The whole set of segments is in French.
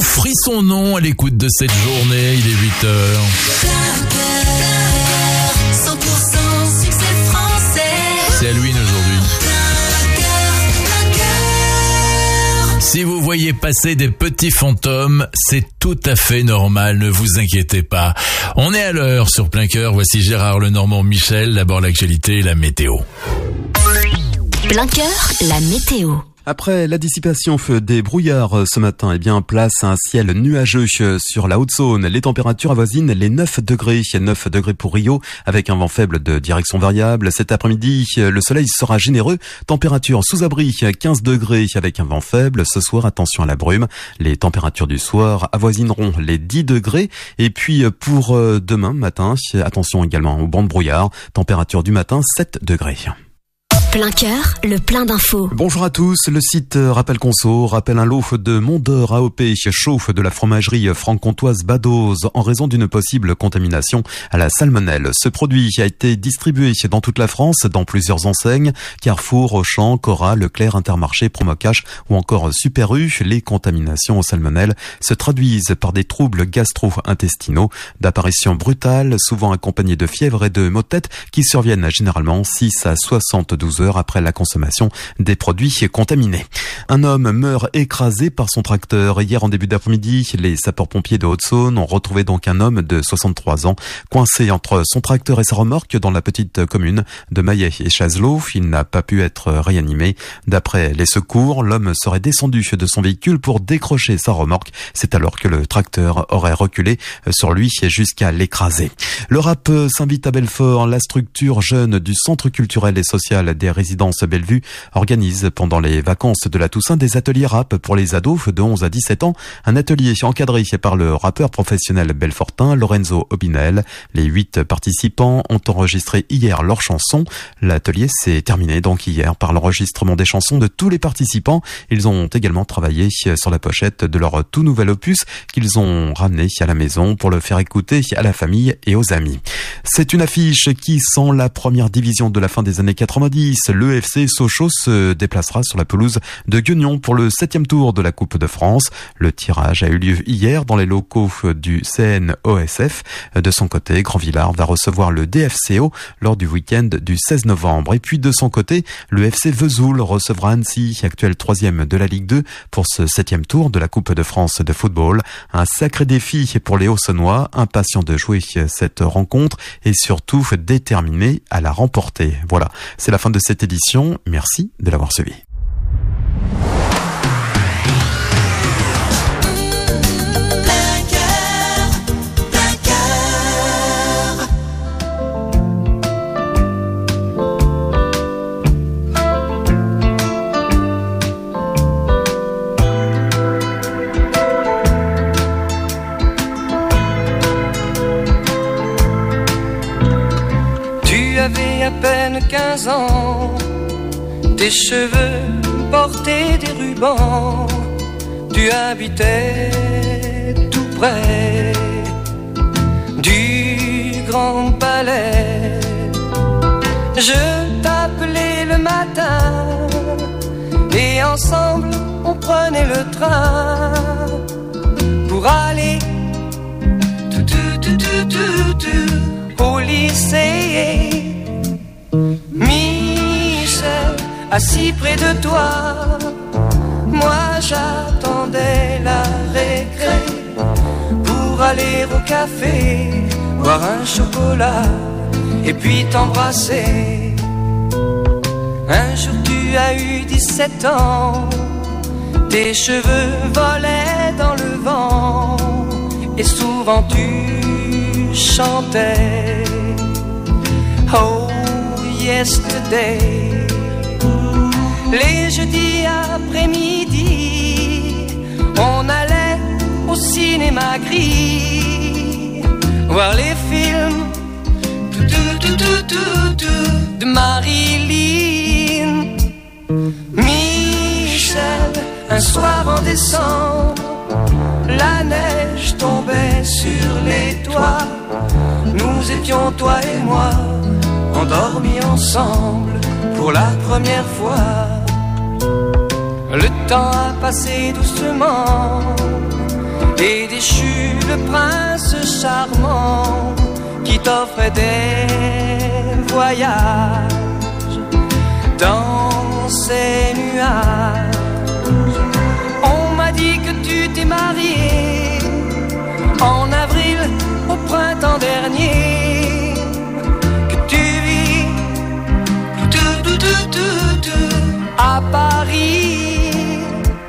frissonnons à l'écoute de cette journée, il est 8h. 100% succès français. C'est Halloween aujourd'hui. Si vous voyez passer des petits fantômes, c'est tout à fait normal, ne vous inquiétez pas. On est à l'heure sur Plein Cœur, voici Gérard Lenormand Michel, d'abord l'actualité et la météo. Plein Cœur, la météo. Après la dissipation des brouillards ce matin, place à un ciel nuageux sur la Haute-Saône. Les températures avoisinent les 9 degrés. 9 degrés pour Rio, avec un vent faible de direction variable. Cet après-midi, le soleil sera généreux. Température sous abri, 15 degrés avec un vent faible. Ce soir, attention à la brume. Les températures du soir avoisineront les 10 degrés. Et puis, pour demain matin, attention également au banc de brouillard. Température du matin, 7 degrés. Plein Cœur, le plein d'infos. Bonjour à tous, le site Rappel Conso rappelle un lot de Mont d'Or AOP chauffe de la fromagerie franc-comtoise Badoz en raison d'une possible contamination à la salmonelle. Ce produit a été distribué dans toute la France, dans plusieurs enseignes, Carrefour, Auchan, Cora, Leclerc, Intermarché, Promocash ou encore Super U. Les contaminations aux salmonelles se traduisent par des troubles gastro-intestinaux, d'apparitions brutales, souvent accompagnées de fièvre et de maux de tête qui surviennent généralement 6 à 72 heures après la consommation des produits contaminés. Un homme meurt écrasé par son tracteur. Hier en début d'après-midi, les sapeurs-pompiers de Haute-Saône ont retrouvé donc un homme de 63 ans coincé entre son tracteur et sa remorque dans la petite commune de Maillet et Chazelot. Il n'a pas pu être réanimé. D'après les secours, l'homme serait descendu de son véhicule pour décrocher sa remorque. C'est alors que le tracteur aurait reculé sur lui jusqu'à l'écraser. Le rap s'invite à Belfort. La structure jeune du Centre culturel et social des résidences Bellevue organise pendant les vacances de la Toussaint des ateliers rap pour les ados de 11 à 17 ans. Un atelier encadré par le rappeur professionnel belfortain Lorenzo Obinel. Les 8 participants ont enregistré hier leurs chansons. L'atelier s'est terminé donc hier par l'enregistrement des chansons de tous les participants. Ils ont également travaillé sur la pochette de leur tout nouvel opus qu'ils ont ramené à la maison pour le faire écouter à la famille et aux amis. C'est une affiche qui sent la première division de la fin des années 90. Le FC Sochaux se déplacera sur la pelouse de Guignon pour le 7e tour de la Coupe de France. Le tirage a eu lieu hier dans les locaux du CNOSF. De son côté, Grandvillard va recevoir le DFCO lors du week-end du 16 novembre. Et puis de son côté, le FC Vesoul recevra Annecy, actuel 3e de la Ligue 2, pour ce 7e tour de la Coupe de France de football. Un sacré défi pour les Haussonnois, impatients de jouer cette rencontre et surtout déterminés à la remporter. Voilà, c'est la fin de cette édition. Merci de l'avoir suivi. Tu avais à peine 15 ans, tes cheveux portaient des rubans, tu habitais tout près du Grand Palais. Je t'appelais le matin et ensemble on prenait le train pour aller au lycée. Michel, assis près de toi, moi j'attendais la récré pour aller au café, boire un chocolat et puis t'embrasser. Un jour tu as eu 17 ans, tes cheveux volaient dans le vent et souvent tu chantais Oh Yesterday. Les jeudis après-midi, on allait au cinéma gris voir les films de Marilyn. Michel, un soir en décembre, la neige tombait sur les toits. Nous étions, toi et moi, endormis ensemble pour la première fois. Le temps a passé doucement et déchu le prince charmant qui t'offrait des voyages dans ces nuages. On m'a dit que tu t'es marié en avril au printemps dernier, que tu vis à Paris.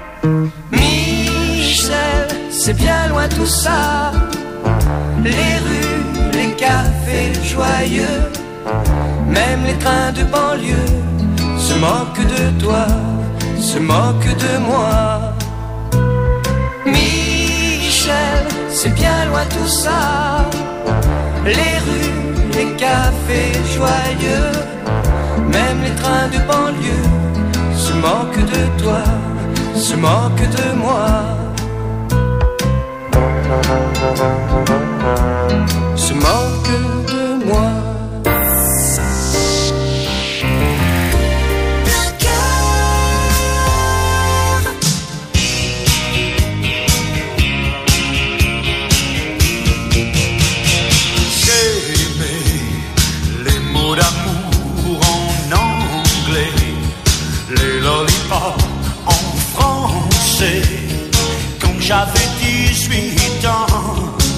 Michel, c'est bien loin tout ça, les rues, les cafés joyeux, même les trains de banlieue se moquent de toi, se moquent de moi. Michel, c'est bien loin tout ça, les rues, les cafés joyeux, même les trains de banlieue se moquent de toi, se moquent de moi. Se moquent de moi. En français, quand j'avais 18 ans.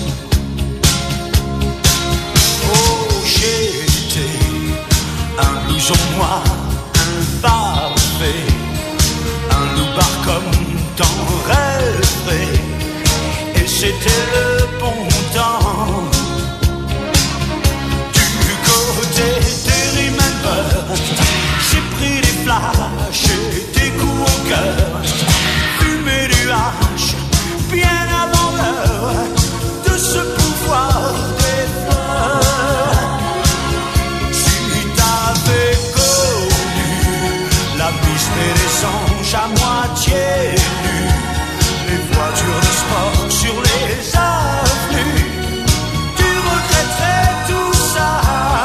Oh, j'étais un blouson noir, un parfait, un loupard comme t'en rêverais. Et c'était le bon temps. Du côté des Remember, j'ai pris des flashs et des coups au cœur, fumé du hache, bien avant l'heure de ce pouvoir des fleurs. Si t'avais connu la piste des anges à moitié nus, les voitures de sport sur les avenues, tu regretterais tout ça.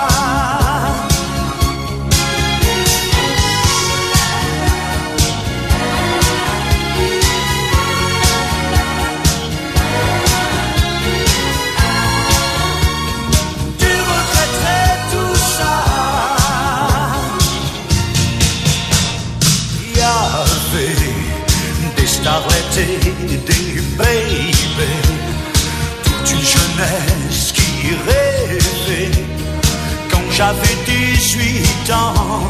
Et des baby, toute une jeunesse qui rêvait quand j'avais 18 ans.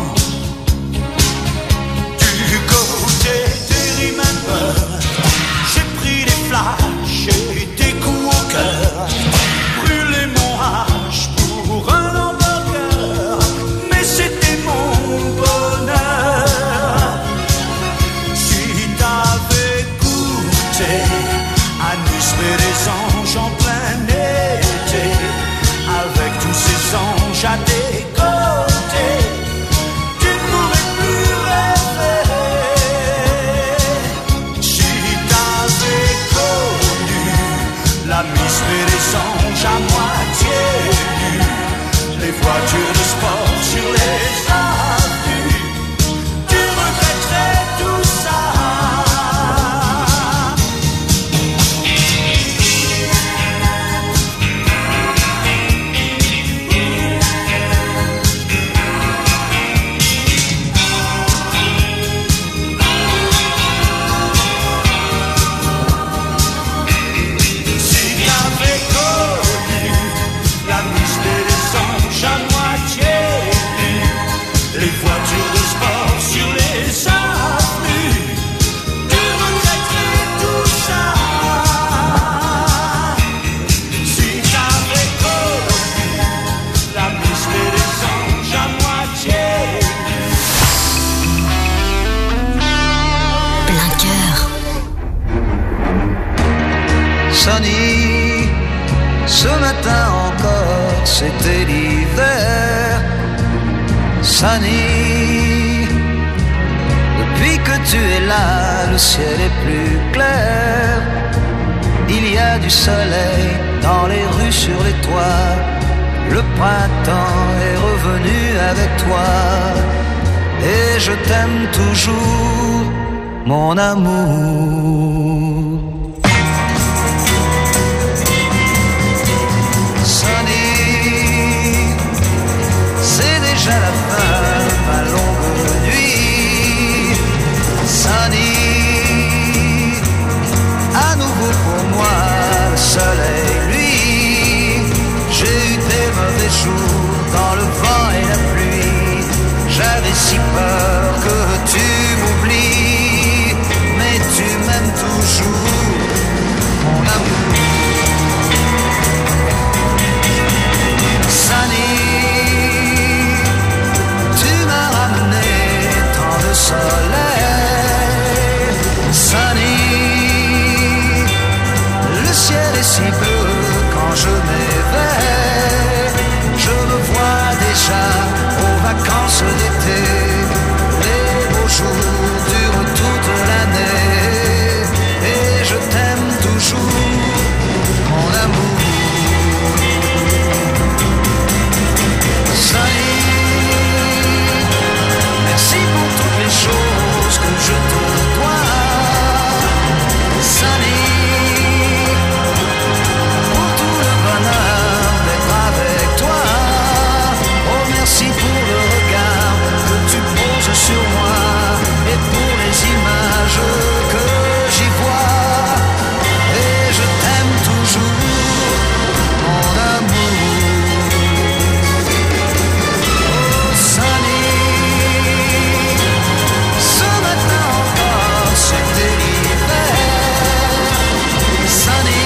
Du côté des Remember, j'ai pris des flashs et des coups au cœur, brûlé mon hache pour un hamburger, mais c'était mon bonheur. À Nice, mais les anges en plein été, avec tous ces anges à tes côtés, tu ne pourrais plus rêver. Si t'avais connu la Miss et les anges à moitié nus, les voitures de sport sur les avenues, tu regretterais tout ça. Sonny, ce matin encore, c'était l'hiver. Sonny, depuis que tu es là, le ciel est plus clair. Il y a du soleil dans les rues, sur les toits. Le printemps est revenu avec toi. Et je t'aime toujours, mon amour. toujours dans le vent et la pluie. J'avais si peur que tu m'oublies, mais tu m'aimes toujours, mon amour. Sunny, tu m'as ramené tant de soleil. Sunny, le ciel est si bleu quand je m'éveille. Je me vois déjà aux vacances d'été. Les beaux jours durent toute l'année. Et je t'aime toujours, mon amour. Sunny, merci pour toutes les choses que je te dois. Sunny, pour tout le bonheur d'être avec toi. Oh, merci pour le regard que tu poses sur moi et pour les images que j'y vois. Et je t'aime toujours, mon amour. Oh, Sunny, ce matin encore c'était l'hiver. Sunny,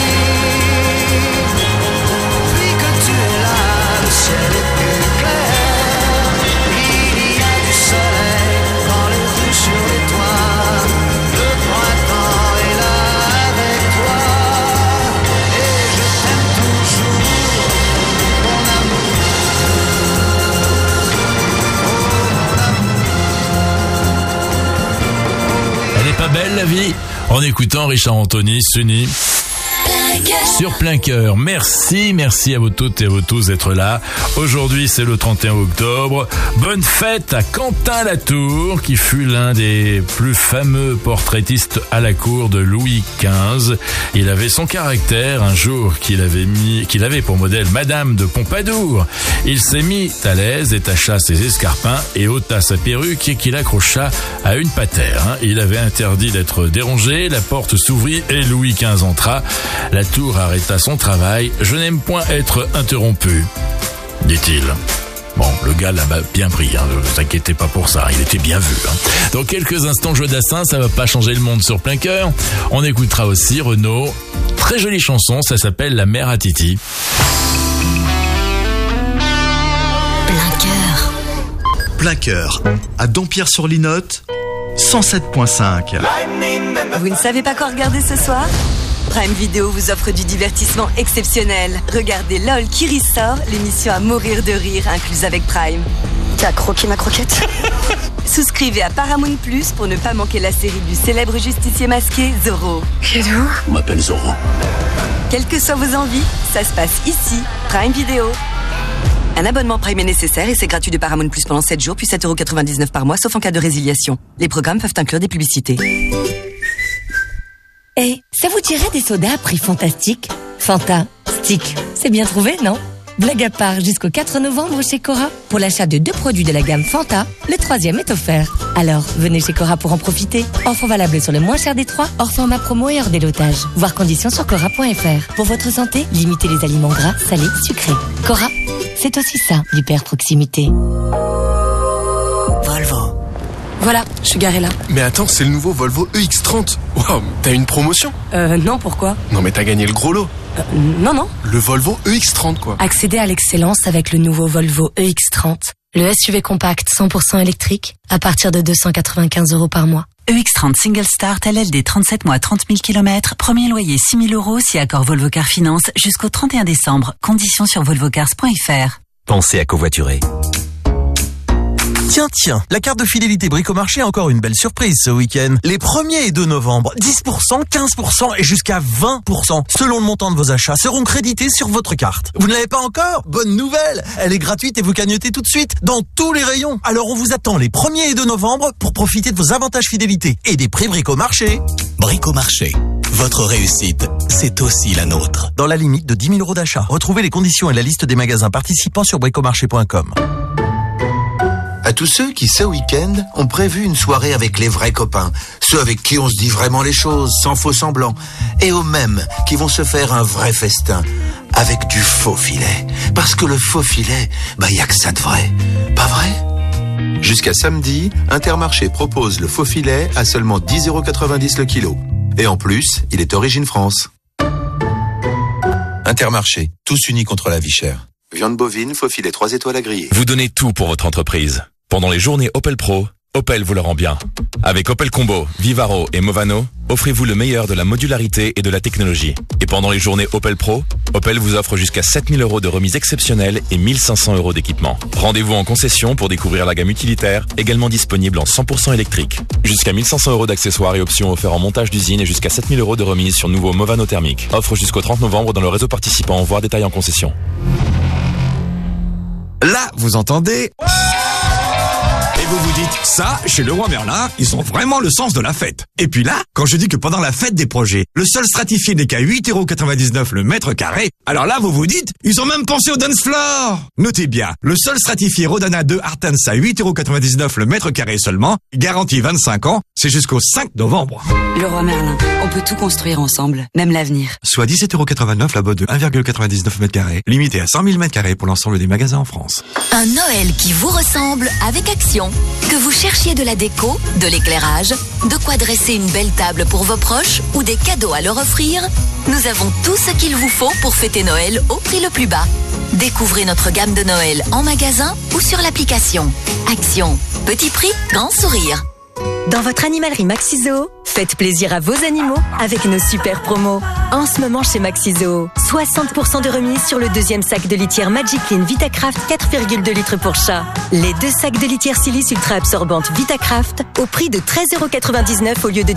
depuis que tu es là, le ciel est plus clair. Il y a du soleil dans les rues, sur les toits. Le printemps est là avec toi. Et je t'aime toujours, mon amour. Elle est pas belle la vie? En écoutant Richard Anthony, Sunny. Sur plein cœur. Merci à vous toutes et à vous tous d'être là. Aujourd'hui, c'est le 31 octobre. Bonne fête à Quentin Latour, qui fut l'un des plus fameux portraitistes à la cour de Louis XV. Il avait son caractère un jour qu'il avait pour modèle Madame de Pompadour. Il s'est mis à l'aise et tacha ses escarpins et ôta sa perruque et qu'il accrocha à une patère. Il avait interdit d'être dérangé. La porte s'ouvrit et Louis XV entra. La tour arrêta son travail. Je n'aime point être interrompu, dit-il. Bon, le gars là-bas bien pris, ne vous inquiétez pas pour ça, il était bien vu. Dans quelques instants, Joe Dassin, ça va pas changer le monde sur plein cœur. On écoutera aussi Renaud, très jolie chanson, ça s'appelle La mère à Titi. Plein cœur. Plein cœur, à Dampierre-sur-Linotte, 107.5. Vous ne savez pas quoi regarder ce soir ? Prime Video vous offre du divertissement exceptionnel. Regardez LOL qui ressort, l'émission à mourir de rire incluse avec Prime. Tu as croqué ma croquette? Souscrivez à Paramount Plus pour ne pas manquer la série du célèbre justicier masqué Zorro. Hello. On m'appelle Zorro. Quelles que soient vos envies, ça se passe ici, Prime Video. Un abonnement Prime est nécessaire et c'est gratuit de Paramount Plus pendant 7 jours puis 7,99€ par mois sauf en cas de résiliation. Les programmes peuvent inclure des publicités. Ça vous dirait des sodas à prix fantastique? Fanta, stick, c'est bien trouvé, non? Blague à part, jusqu'au 4 novembre chez Cora. Pour l'achat de 2 produits de la gamme Fanta, le 3e est offert. Alors, venez chez Cora pour en profiter. Offre valable sur le moins cher des 3, hors format promo et hors délotage. Voir conditions sur cora.fr. Pour votre santé, limitez les aliments gras, salés, sucrés. Cora, c'est aussi ça, l'hyper proximité. Volvo. Voilà, je suis garée là. Mais attends, c'est le nouveau Volvo EX30. Waouh, t'as une promotion? Non, pourquoi? Non mais t'as gagné le gros lot. Non. Le Volvo EX30 quoi. Accédez à l'excellence avec le nouveau Volvo EX30. Le SUV compact 100% électrique à partir de 295€ par mois. EX30 Single Start LLD 37 mois 30 000 km. Premier loyer 6 000 € si accord Volvo Car Finance jusqu'au 31 décembre. Conditions sur volvocars.fr. Pensez à covoiturer. Tiens, la carte de fidélité Bricomarché a encore une belle surprise ce week-end. Les 1er et 2 novembre, 10%, 15% et jusqu'à 20% selon le montant de vos achats seront crédités sur votre carte. Vous ne l'avez pas encore? Bonne nouvelle! Elle est gratuite et vous cagnotez tout de suite dans tous les rayons. Alors on vous attend les 1er et 2 novembre pour profiter de vos avantages fidélité et des prix Bricomarché. Bricomarché. Votre réussite, c'est aussi la nôtre. Dans la limite de 10 000 € d'achat. Retrouvez les conditions et la liste des magasins participants sur bricomarché.com. À tous ceux qui, ce week-end, ont prévu une soirée avec les vrais copains, ceux avec qui on se dit vraiment les choses, sans faux semblant, et aux mêmes qui vont se faire un vrai festin. avec du faux filet. Parce que le faux filet, y a que ça de vrai. Pas vrai? Jusqu'à samedi, Intermarché propose le faux filet à seulement 10,90 € le kilo. Et en plus, il est origine France. Intermarché, tous unis contre la vie chère. Viande bovine, faux filet 3 étoiles à griller. Vous donnez tout pour votre entreprise. Pendant les journées Opel Pro, Opel vous le rend bien. Avec Opel Combo, Vivaro et Movano, offrez-vous le meilleur de la modularité et de la technologie. Et pendant les journées Opel Pro, Opel vous offre jusqu'à 7 000 € de remise exceptionnelle et 1 500 € d'équipement. Rendez-vous en concession pour découvrir la gamme utilitaire, également disponible en 100% électrique. Jusqu'à 1 500 € d'accessoires et options offerts en montage d'usine et jusqu'à 7 000 € de remise sur nouveau Movano thermique. Offre jusqu'au 30 novembre dans le réseau participant, voire détail en concession. Là, vous entendez ? Et vous vous dites, ça, chez Leroy Merlin, ils ont vraiment le sens de la fête. Et puis là, quand je dis que pendant la fête des projets, le sol stratifié n'est qu'à 8,99 € le mètre carré, alors là, vous vous dites, ils ont même pensé au dance floor. Notez bien, le sol stratifié Rodana 2 Artens à 8,99 € le mètre carré seulement, garantie 25 ans, c'est jusqu'au 5 novembre. Leroy Merlin, on peut tout construire ensemble, même l'avenir. Soit 17,89 € la botte de 1,99 mètre carré, limité à 100 000 mètres carrés pour l'ensemble des magasins en France. Un Noël qui vous ressemble avec Action. Que vous cherchiez de la déco, de l'éclairage, de quoi dresser une belle table pour vos proches ou des cadeaux à leur offrir, nous avons tout ce qu'il vous faut pour fêter Noël au prix le plus bas. Découvrez notre gamme de Noël en magasin ou sur l'application. Action. Petit prix, grand sourire. Dans votre animalerie Maxi-Zoo, faites plaisir à vos animaux avec nos super promos. En ce moment chez Maxi-Zoo, 60% de remise sur le deuxième sac de litière Magic Clean Vitacraft 4,2 litres pour chat. Les 2 sacs de litière silice ultra absorbante Vitacraft au prix de 13,99 € au lieu de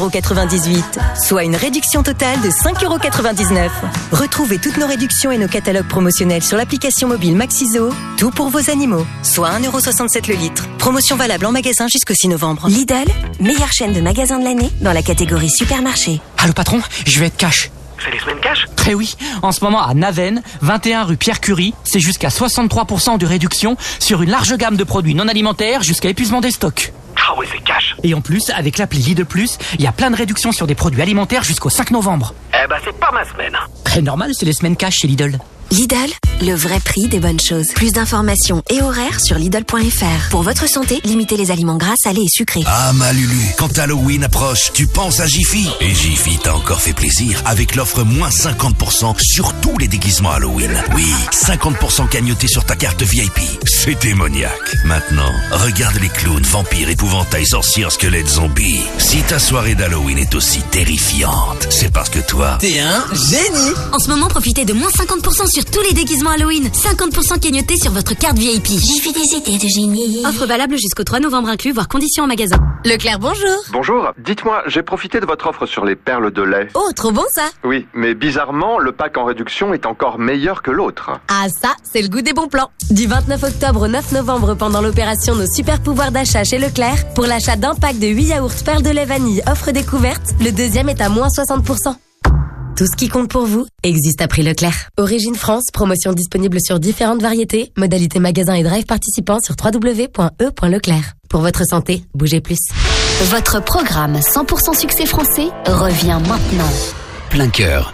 19,98 €, soit une réduction totale de 5,99 €. Retrouvez toutes nos réductions et nos catalogues promotionnels sur l'application mobile Maxi-Zoo, tout pour vos animaux, soit 1,67 € le litre. Promotion valable en magasin jusqu'au 6 novembre. Lidl, meilleure chaîne de magasins de l'année dans la catégorie supermarché. Allô patron, je vais être cash. C'est les semaines cash ? Eh oui, en ce moment à Naven, 21 rue Pierre Curie, c'est jusqu'à 63% de réduction sur une large gamme de produits non alimentaires jusqu'à épuisement des stocks. Ah ouais, c'est cash. Et en plus, avec l'appli Lidl Plus, il y a plein de réductions sur des produits alimentaires jusqu'au 5 novembre. Eh ben c'est pas ma semaine. Très normal, c'est les semaines cash chez Lidl. Lidl, le vrai prix des bonnes choses. Plus d'informations et horaires sur Lidl.fr. Pour votre santé, limitez les aliments gras, salés et sucrés. Ah ma Lulu, quand Halloween approche, tu penses à Jiffy. Et Jiffy t'a encore fait plaisir avec l'offre moins 50% sur tous les déguisements Halloween. Oui, 50% cagnoté sur ta carte VIP. C'est démoniaque. Maintenant, regarde les clowns, vampires, épouvantails, sorcières, squelettes, zombies. Si ta soirée d'Halloween est aussi terrifiante, c'est parce que toi, t'es un génie. En ce moment, profitez de moins 50% sur tous les déguisements Halloween. 50% cagnoté sur votre carte VIP. J'ai fait des idées de génie. Offre valable jusqu'au 3 novembre inclus, voire conditions en magasin. Leclerc, bonjour. Bonjour. Dites-moi, j'ai profité de votre offre sur les perles de lait. Oh, trop bon ça. Oui, mais bizarrement, le pack en réduction est encore meilleur que l'autre. Ah ça, c'est le goût des bons plans. Du 29 octobre au 9 novembre, pendant l'opération Nos super pouvoirs d'achat chez Leclerc, pour l'achat d'un pack de 8 yaourts perles de lait vanille offre découverte, le deuxième est à moins 60%. Tout ce qui compte pour vous existe à prix Leclerc. Origine France, promotion disponible sur différentes variétés, modalités magasin et drive participants sur www.e.leclerc. Pour votre santé, bougez plus. Votre programme 100% succès français revient maintenant. Plein cœur.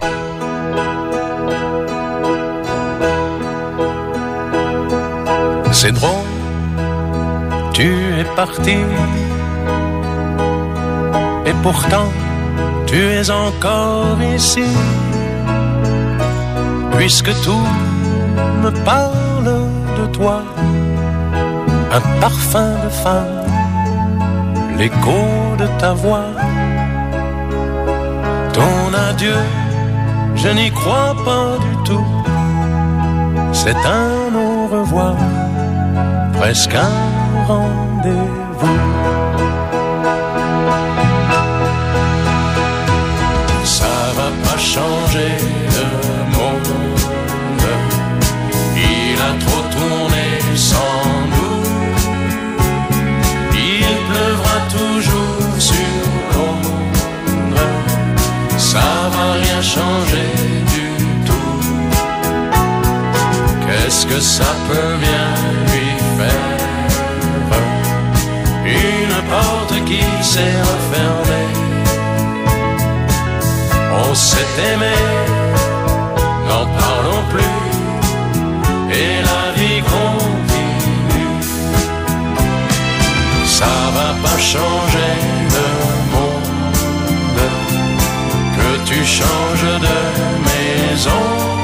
C'est drôle, tu es parti, et pourtant tu es encore ici, puisque tout me parle de toi, un parfum de femme, l'écho de ta voix, ton adieu, je n'y crois pas du tout, c'est un au revoir, presque un rendez-vous. Changer le monde, il a trop tourné sans nous, il pleuvra toujours sur Londres, ça va rien changer du tout, qu'est-ce que ça peut bien lui faire, une porte qui s'est refermée. On s'est aimé, n'en parlons changer le monde, que tu changes de maison,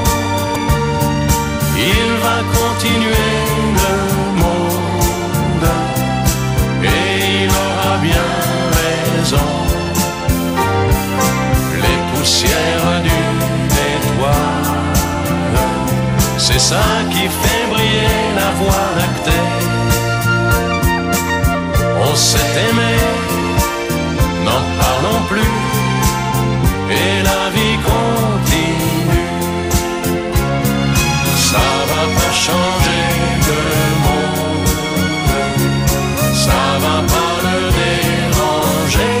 il va continuer le monde, et il aura bien raison. Les poussières d'une étoile, c'est ça qui fait briller la voie lactée. On s'est aimé, n'en parlons plus, et la vie continue. Ça va pas changer le monde, ça va pas le déranger.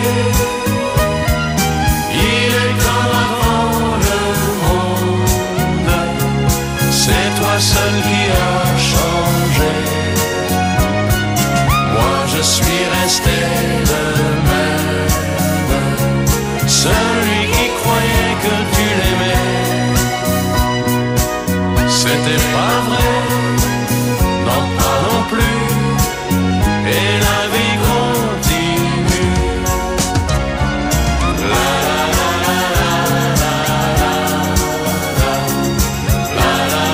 Il est comme avant le monde, c'est toi seul qui as changé. Moi je suis resté le même, celui qui croyait que tu l'aimais. C'était pas vrai, n'en parlons plus, et la vie continue. La la la la la la la la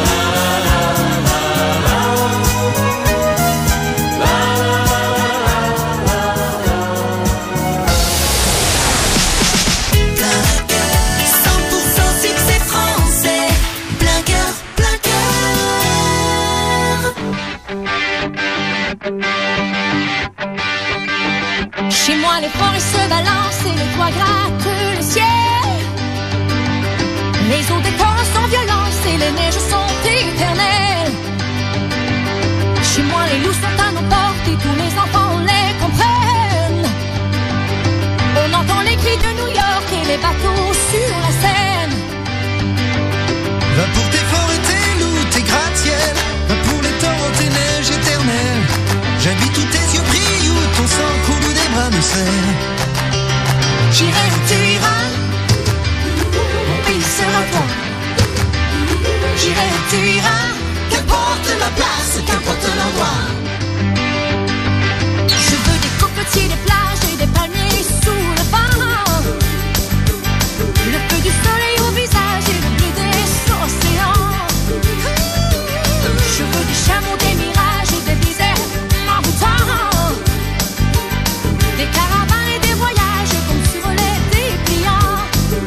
Chez moi, les forêts se balancent et les toits grattent le ciel. Les eaux des torrents sont violentes et les neiges sont éternelles. Chez moi, les loups sont à nos portes et tous les enfants les comprennent. On entend les cris de New York et les bateaux sur la Seine. Va pour tes forêts, tes loups, tes gratte-ciel. Va pour les torrents, tes neiges éternelles. J'habite où tes yeux brillent, où ton sang coule, où des bras me serrent. J'irai où tu iras, mon pays sera toi. J'irai où tu iras, qu'importe la place, qu'importe l'endroit. Je veux des cocotiers, des plages et des palmiers sous le vent. Le feu du soleil au visage et le bleu des océans. Je veux des chameaux, des mirages et des déserts envoûtants. Des caravanes et des voyages comme sur les dépliants.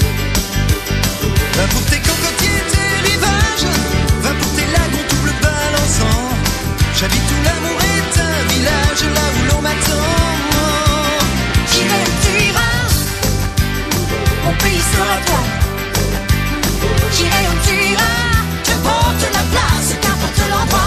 Va pour tes cocotiers, tes rivages. Va pour tes lagons tout bleu balançant. J'habite où l'amour est un village, là où l'on m'attend. J'irai où tu iras, mon pays sera toi. J'irai où tu iras, qu'importe la place, qu'importe l'endroit.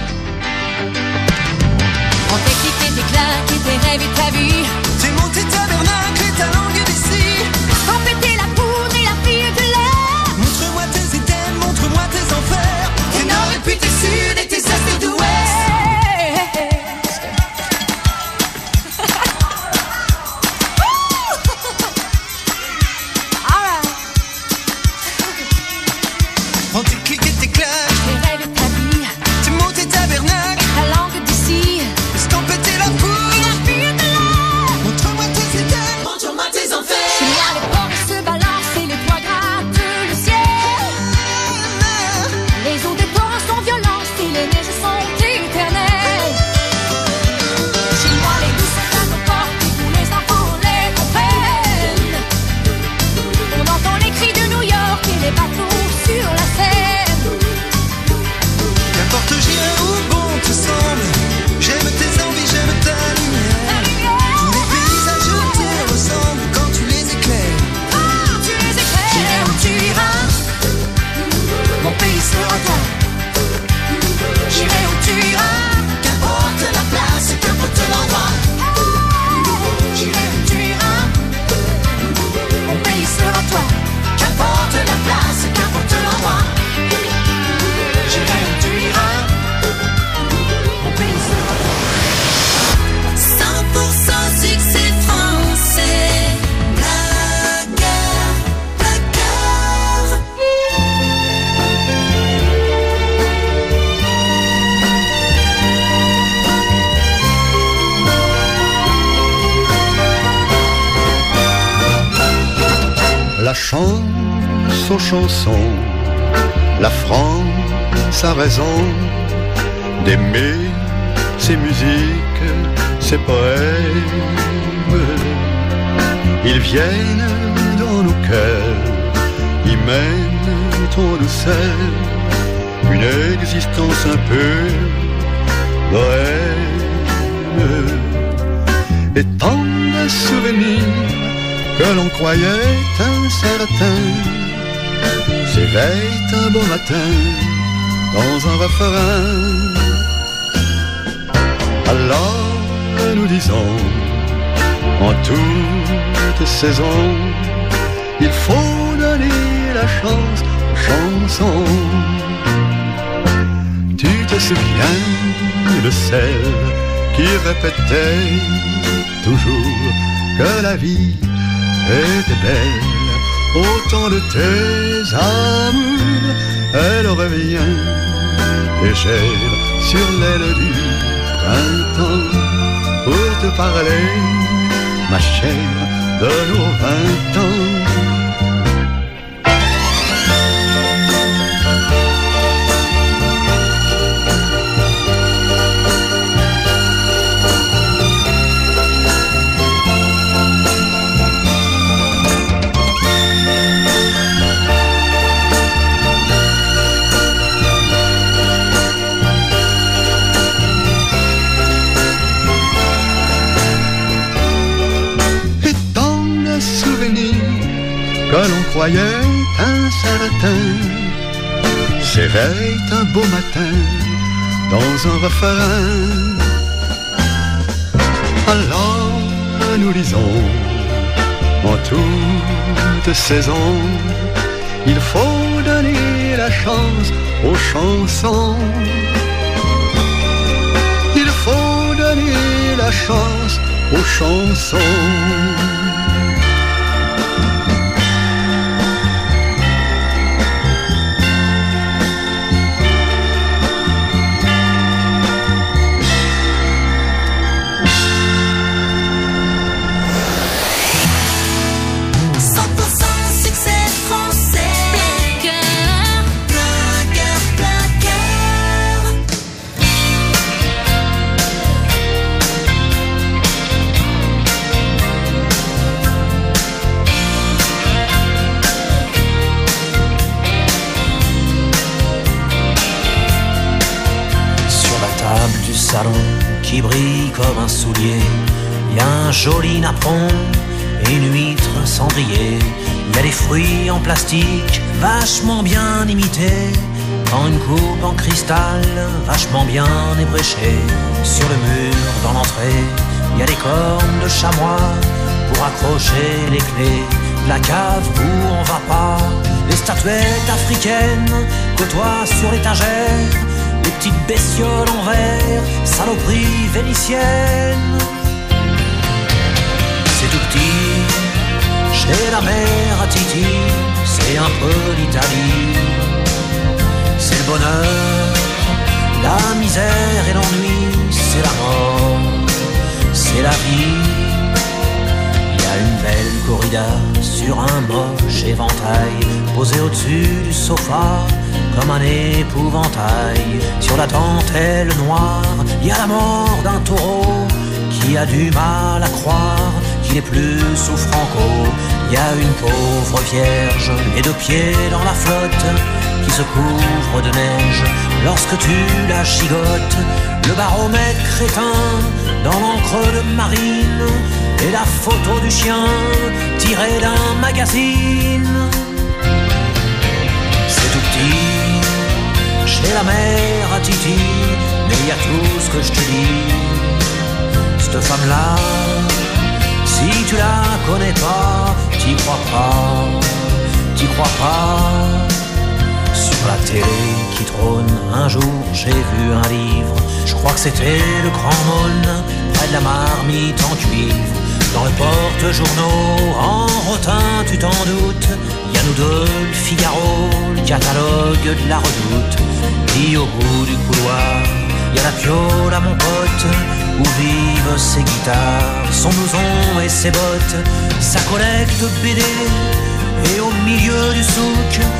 On t'éclite et tes claques et tes rêves et ta vie. Tes mots, tes tabernacles et ta langue d'ici. Sans péter la poudre et la fille de l'air. Montre-moi tes éthèmes, montre-moi tes enfers. Tes nord et puis tes sud et tes est et d'ouest. Prends tes clics et tes claques, tes rêves et ta vie. tes mots, tes tabernacles, ta langue d'ici. Sans péter la poudre et la fille de l'air. Montre-moi tes éthèmes, montre-moi tes enfers. Chez moi les forêts se balancent et les toits grattent le ciel. Les eaux des torrents sont violentes et les neiges sont éternelles. Chez moi les loups sont à nos portes et tous les enfants les comprennent. On entend les cris de New York et les bateaux sur la Seine. son chanson. La France a raison d'aimer ses musiques, ses poèmes. Ils viennent dans nos cœurs, ils mènent en douceur une existence un peu bohème. Et tant de souvenirs que l'on croyait incertains s'éveillent un beau matin dans un refrain. Alors nous disons en toute saison, il faut donner la chance aux chansons. Tu te souviens de celle qui répétait toujours que la vie était belle au temps de tes amours. Elle revient légère sur l'aile du printemps pour te parler, ma chère, de nos 20 ans. Que l'on croyait incertain s'éveille un beau matin dans un refrain. Alors nous lisons en toute saison, il faut donner la chance aux chansons. Il faut donner la chance aux chansons. Qui brille comme un soulier, y a un joli napperon et une huître cendrier. Y a des fruits en plastique vachement bien imités, dans une coupe en cristal vachement bien ébréchée. Sur le mur dans l'entrée, y a des cornes de chamois pour accrocher les clés. La cave où on va pas, les statuettes africaines côtoient sur l'étagère. Les petites bestioles en verre, saloperies vénitiennes. C'est tout petit, chez la mère à Titi, c'est un peu l'Italie. C'est le bonheur, la misère et l'ennui, c'est la mort, c'est la vie. Il y a une belle corrida sur un moche éventail, posé au-dessus du sofa comme un épouvantail. Sur la dentelle noire, il y a la mort d'un taureau qui a du mal à croire qu'il n'est plus sous Franco. Il y a une pauvre vierge, les deux pieds dans la flotte, qui se couvre de neige lorsque tu la gigotes. Le baromètre éteint dans l'encre de marine et la photo du chien tirée d'un magazine. C'est tout petit, chez la mère à Titi, mais il y a tout ce que je te dis. Cette femme-là, si tu la connais pas, t'y crois pas, t'y crois pas. Sur la télé qui trône, un jour j'ai vu un livre, je crois que c'était le Grand Mône, près de la marmite en cuivre. Dans le porte-journaux, en rotin, tu t'en doutes, y a nous deux, le Figaro, le catalogue de la Redoute. Puis au bout du couloir, y a la Piole à mon pote, où vivent ses guitares, son blouson et ses bottes, sa collecte BD. Et au milieu du souk,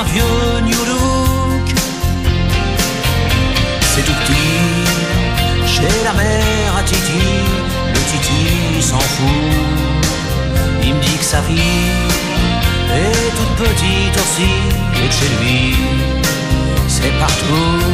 un vieux New Look. C'est tout petit, chez la mère à Titi, le Titi s'en fout. Il me dit que sa fille est toute petite aussi, et que chez lui, c'est partout.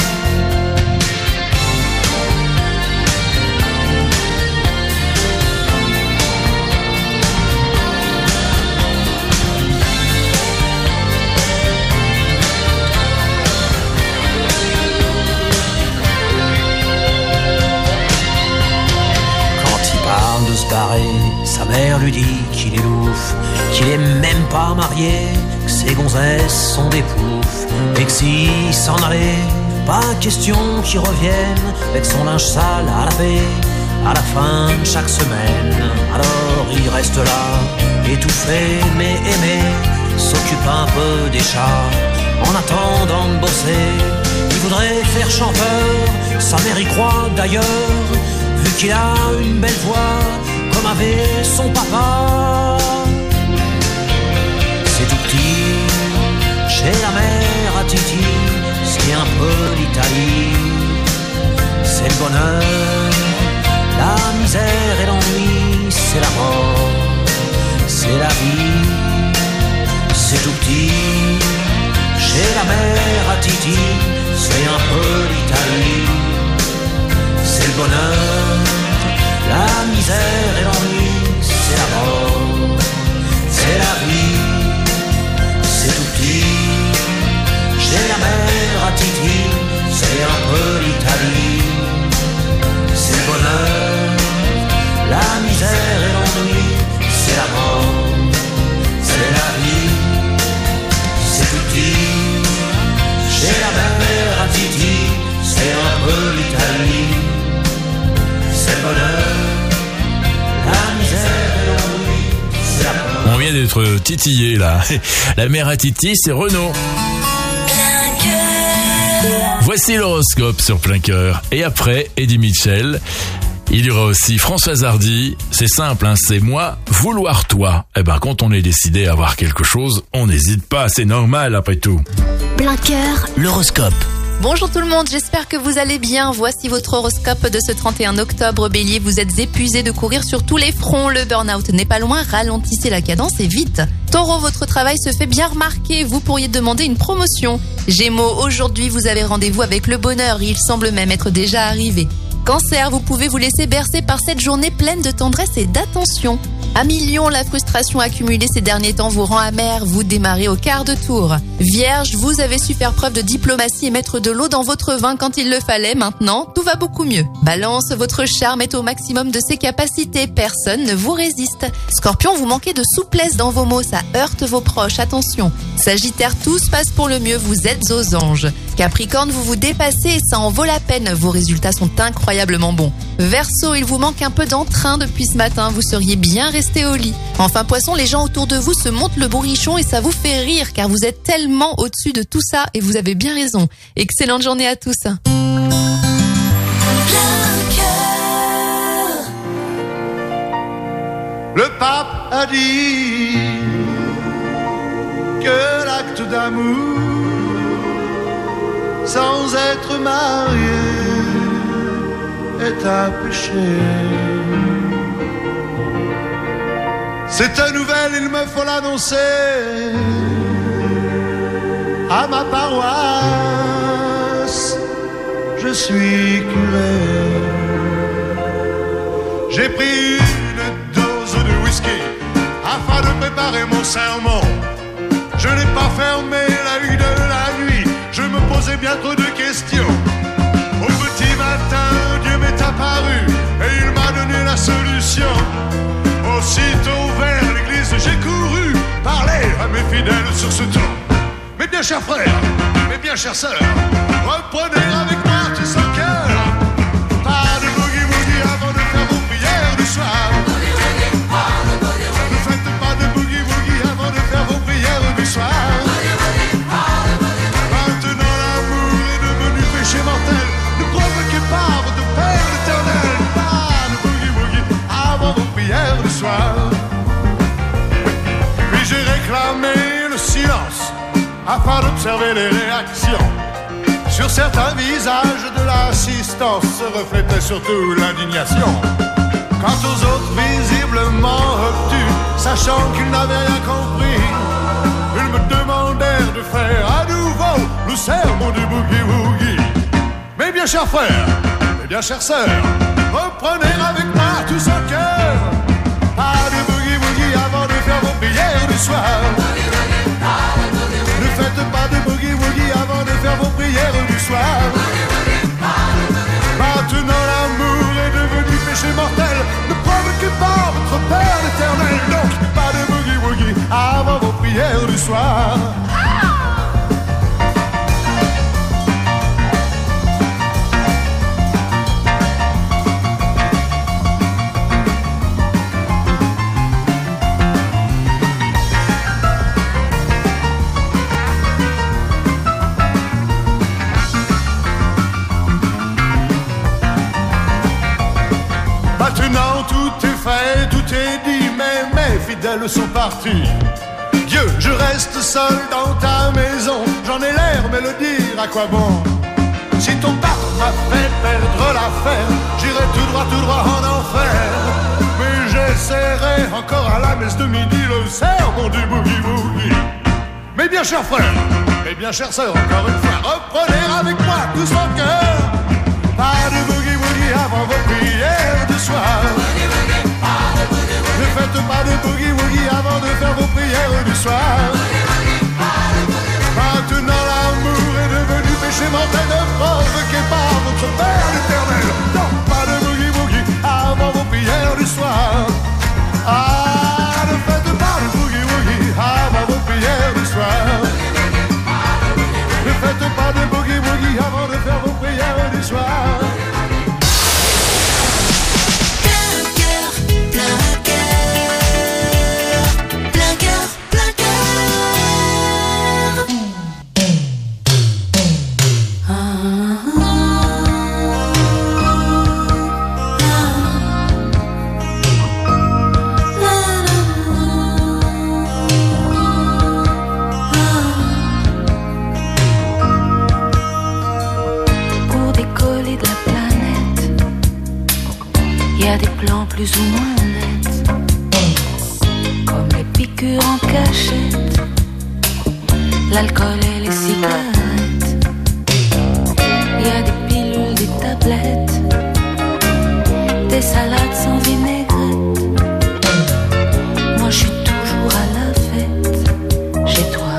De se barrer, sa mère lui dit qu'il est louf, qu'il est même pas marié, que ses gonzesses sont des poufs, et que s'il s'en allait, pas question qu'il revienne avec son linge sale à laver à la fin de chaque semaine. Alors il reste là, étouffé mais aimé, s'occupe un peu des chats en attendant de bosser. Il voudrait faire chanteur, sa mère y croit d'ailleurs, vu qu'il a une belle voix, comme avait son papa. C'est tout petit, chez la mère à Titi, c'est un peu l'Italie. C'est le bonheur, la misère et l'ennui, c'est la mort, c'est la vie. C'est tout petit, chez la mère à Titi, c'est un peu l'Italie. C'est le bonheur, la misère et l'ennui, c'est la mort, c'est la vie. C'est tout petit, chez la mère à Titi, c'est un peu l'Italie. C'est le bonheur, la misère et l'ennui, c'est la mort, c'est la vie. C'est tout petit, chez la mère à Titi, c'est un peu l'Italie. C'est le bonheur, la misère et l'ennui, c'est la mort. On vient d'être titillé là. La mère à Titi, c'est Renaud. Voici l'horoscope sur Plein Cœur. Et après, Eddie Mitchell. Il y aura aussi Françoise Hardy. C'est simple, hein, c'est moi, vouloir toi. Eh ben, quand on est décidé à avoir quelque chose, on n'hésite pas, c'est normal après tout. Plein Cœur, l'horoscope. Bonjour tout le monde, j'espère que vous allez bien. Voici votre horoscope de ce 31 octobre. Bélier, vous êtes épuisé de courir sur tous les fronts. Le burn-out n'est pas loin, ralentissez la cadence et vite. Taureau, votre travail se fait bien remarquer. Vous pourriez demander une promotion. Gémeaux, aujourd'hui vous avez rendez-vous avec le bonheur. Il semble même être déjà arrivé. Cancer, vous pouvez vous laisser bercer par cette journée pleine de tendresse et d'attention. À Lion, la frustration accumulée ces derniers temps vous rend amer, vous démarrez au quart de tour. Vierge, vous avez su faire preuve de diplomatie et mettre de l'eau dans votre vin quand il le fallait, maintenant tout va beaucoup mieux. Balance, votre charme est au maximum de ses capacités, personne ne vous résiste. Scorpion, vous manquez de souplesse dans vos mots, ça heurte vos proches, attention. Sagittaire, tout se passe pour le mieux, vous êtes aux anges. Capricorne, vous vous dépassez et ça en vaut la peine, vos résultats sont incroyablement bons. Verseau, il vous manque un peu d'entrain depuis ce matin, vous seriez bien resté au lit. Enfin Poisson, les gens autour de vous se montent le bourrichon et ça vous fait rire car vous êtes tellement au-dessus de tout ça et vous avez bien raison. Excellente journée à tous. Le pape a dit que l'acte d'amour sans être marié est un péché. Cette nouvelle, il me faut l'annoncer à ma paroisse. Je suis curé. J'ai pris une dose de whisky afin de préparer mon sermon. Je n'ai pas fermé l'œil de la nuit, je me posais bien trop de questions. Au petit matin, Dieu m'est apparu et il m'a donné la solution. Aussitôt vers l'église, j'ai couru parler à mes fidèles sur ce ton. Mes bien chers frères, mes bien chères sœurs, reprenez avec moi tout ce cœur. Pas de boogie-woogie avant de faire vos prières du soir. Ne faites pas de boogie-woogie avant de faire vos prières du soir. Maintenant l'amour est devenu péché mortel. Ne provoquez pas votre Père éternel. Pas de boogie-woogie avant vos prières du soir. Puis j'ai réclamé le silence afin d'observer les réactions. Sur certains visages de l'assistance se reflétait surtout l'indignation. Quant aux autres visiblement obtus, sachant qu'ils n'avaient rien compris, ils me demandèrent de faire à nouveau le sermon du boogie-woogie. Mes bien chers frères, mes bien chères sœurs, reprenez avec moi tous en cœur. Pas de boogie-woogie avant de faire vos prières du soir. Ne faites pas de boogie-woogie avant de faire vos prières du soir. Maintenant l'amour est devenu péché mortel. Ne provoquez pas votre Père l'éternel. Donc pas de boogie-woogie avant vos prières du soir. Maintenant tout est fait, tout est dit, mais mes fidèles sont partis. Dieu, je reste seul dans ta maison, j'en ai l'air, mais le dire à quoi bon? Si ton père m'a fait perdre l'affaire, j'irai tout droit en enfer. Mais j'essaierai encore à la messe de midi le sermon du boogie-woogie. Mes bien chers frères, mes bien chères sœurs, encore une fois, reprenez avec moi tous en cœur. Pas de boogie-woogie avant vos prières du soir. Ne faites pas de boogie-woogie avant de faire vos prières du soir. Maintenant l'amour est devenu péché mortel. Ne provoquez pas votre Père l'éternel. Non, pas de boogie-woogie avant vos prières du soir. Ah, ne faites pas de boogie-woogie avant vos prières du soir. Ne faites pas de boogie-woogie avant de faire vos prières du soir. Plus ou moins honnêtes, comme les piqûres en cachette, l'alcool et les cigarettes. Il y a des pilules, des tablettes, des salades sans vinaigrette. Moi je suis toujours à la fête, chez toi.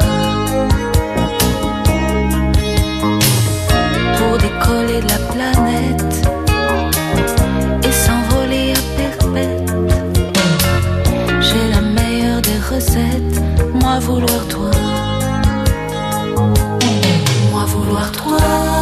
Pour décoller de la planète et s'envoler à perpète. J'ai la meilleure des recettes, moi vouloir toi. Moi vouloir toi.